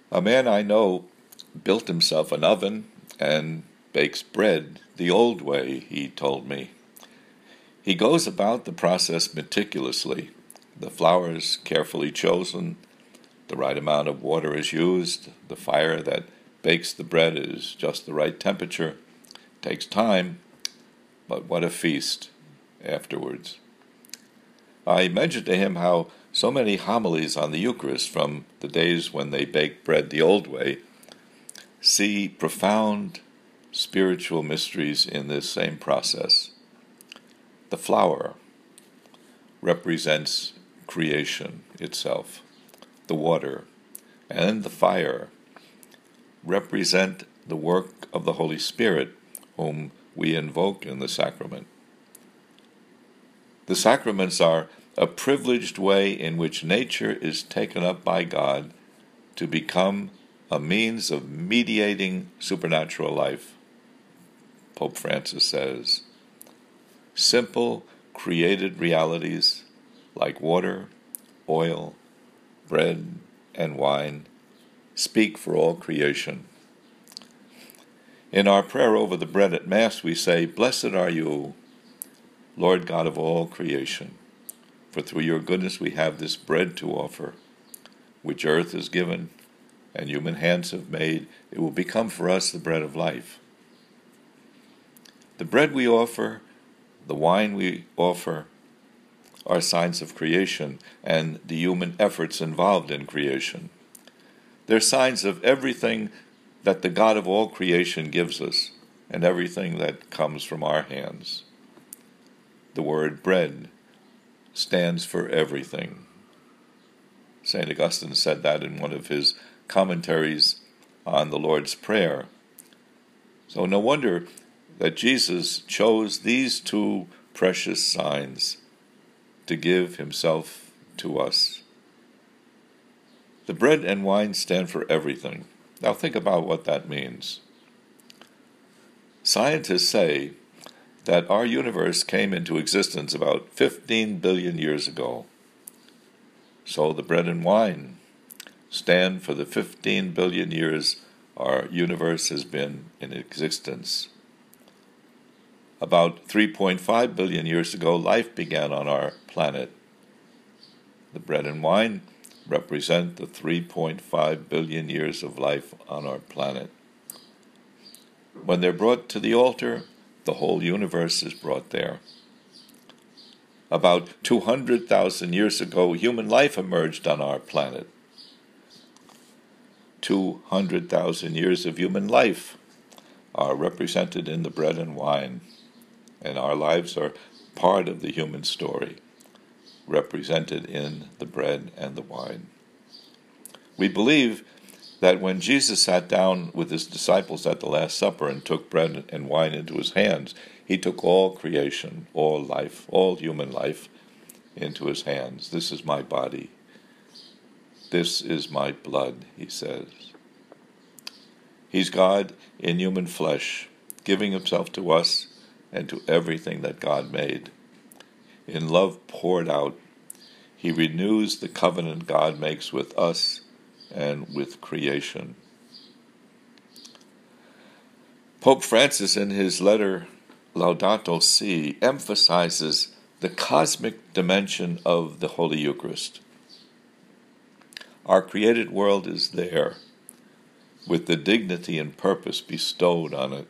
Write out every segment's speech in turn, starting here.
A man I know built himself an oven and bakes bread the old way, he told me. He goes about the process meticulously. The flour is carefully chosen, the right amount of water is used, the fire that bakes the bread is just the right temperature. It takes time, but what a feast afterwards. I mentioned to him how so many homilies on the Eucharist from the days when they baked bread the old way see profound spiritual mysteries in this same process. The flour represents creation itself. The water and the fire represent the work of the Holy Spirit, whom we invoke in the sacrament. The sacraments are a privileged way in which nature is taken up by God to become a means of mediating supernatural life. Pope Francis says, simple created realities like water, oil, bread, and wine speak for all creation. In our prayer over the bread at Mass, we say, "Blessed are you, Lord God of all creation, for through your goodness we have this bread to offer, which earth has given and human hands have made. It will become for us the bread of life." The bread we offer, the wine we offer, are signs of creation and the human efforts involved in creation. They're signs of everything that the God of all creation gives us and everything that comes from our hands. The word bread stands for everything. St. Augustine said that in one of his commentaries on the Lord's Prayer. So no wonder that Jesus chose these two precious signs to give himself to us. The bread and wine stand for everything. Now think about what that means. Scientists say that our universe came into existence about 15 billion years ago. So the bread and wine stand for the 15 billion years our universe has been in existence. About 3.5 billion years ago, life began on our planet. The bread and wine represent the 3.5 billion years of life on our planet. When they're brought to the altar, the whole universe is brought there. About 200,000 years ago, human life emerged on our planet. 200,000 years of human life are represented in the bread and wine, and our lives are part of the human story, represented in the bread and the wine. We believe that when Jesus sat down with his disciples at the Last Supper and took bread and wine into his hands, he took all creation, all life, all human life into his hands. "This is my body. This is my blood," he says. He's God in human flesh, giving himself to us and to everything that God made. In love poured out, he renews the covenant God makes with us and with creation. Pope Francis, in his letter Laudato Si', emphasizes the cosmic dimension of the Holy Eucharist. Our created world is there, with the dignity and purpose bestowed on it.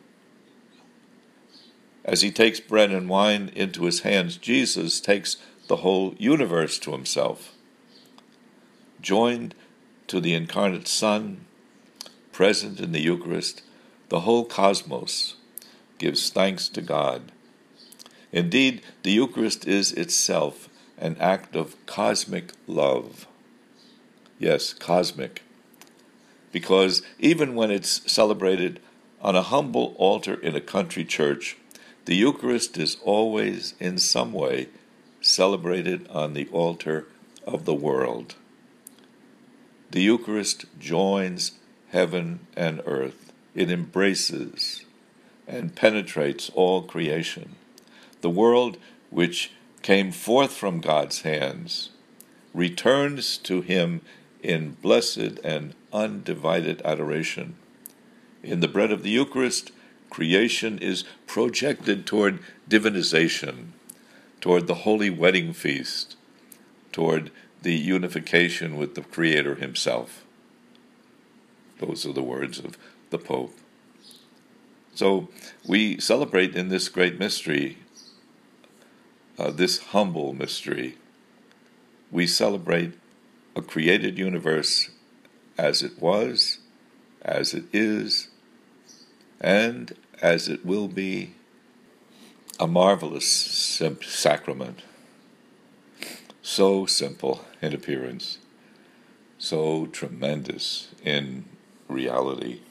As he takes bread and wine into his hands, Jesus takes the whole universe to himself. Joined to the incarnate Son, present in the Eucharist, the whole cosmos gives thanks to God. Indeed, the Eucharist is itself an act of cosmic love. Yes, cosmic. Because even when it's celebrated on a humble altar in a country church, the Eucharist is always, in some way, celebrated on the altar of the world. The Eucharist joins heaven and earth. It embraces and penetrates all creation. The world, which came forth from God's hands, returns to him in blessed and undivided adoration. In the bread of the Eucharist, creation is projected toward divinization, toward the holy wedding feast, toward the unification with the Creator himself. Those are the words of the Pope. So we celebrate in this great mystery, this humble mystery, we celebrate a created universe as it was, as it is, and as it will be, a marvelous sacrament, so simple in appearance, so tremendous in reality.